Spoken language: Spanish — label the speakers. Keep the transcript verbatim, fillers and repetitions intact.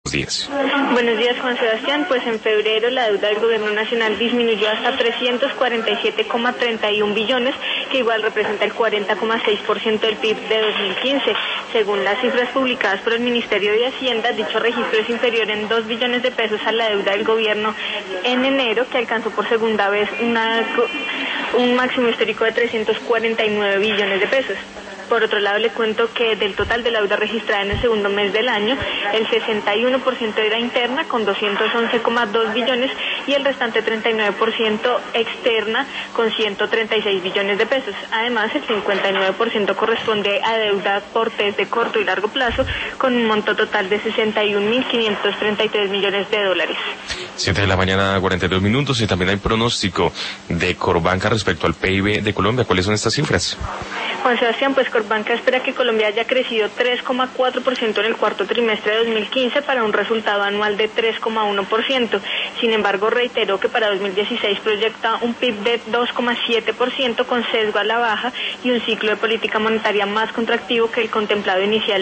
Speaker 1: días.
Speaker 2: Buenos días, Juan Sebastián. Pues en febrero la deuda del gobierno nacional disminuyó hasta trescientos cuarenta y siete coma treinta y uno billones, que igual representa el cuarenta coma seis por ciento del P I B de dos mil quince. Según las cifras publicadas por el Ministerio de Hacienda, dicho registro es inferior en dos billones de pesos a la deuda del gobierno en enero, que alcanzó por segunda vez una, un máximo histórico de trescientos cuarenta y nueve billones de pesos. Por otro lado, le cuento que del total de la deuda registrada en el segundo mes del año, el sesenta y uno por ciento era interna, con doscientos once coma dos billones, y el restante treinta y nueve por ciento externa, con ciento treinta y seis billones de pesos. Además, el cincuenta y nueve por ciento corresponde a deuda por test de corto y largo plazo, con un monto total de sesenta y un mil quinientos treinta y tres millones de dólares.
Speaker 1: Siete de la mañana, cuarenta y dos minutos, y también hay pronóstico de Corbanca respecto al P I B de Colombia. ¿Cuáles son estas cifras?
Speaker 2: Juan Sebastián, pues Corbanca espera que Colombia haya crecido tres coma cuatro por ciento en el cuarto trimestre de dos mil quince para un resultado anual de tres coma uno por ciento. Sin embargo, reiteró que para dos mil dieciséis proyecta un P I B de dos coma siete por ciento con sesgo a la baja y un ciclo de política monetaria más contractivo que el contemplado inicialmente.